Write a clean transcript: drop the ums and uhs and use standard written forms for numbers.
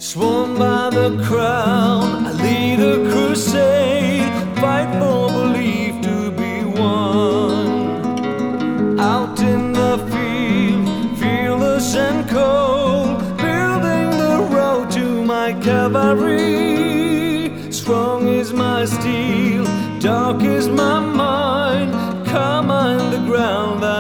Sworn by the crown, I lead a crusade, fight for belief to be won. Out in the field, fearless and cold, building the road to my Calvary. Strong is my steel, dark is my mind, calm on the ground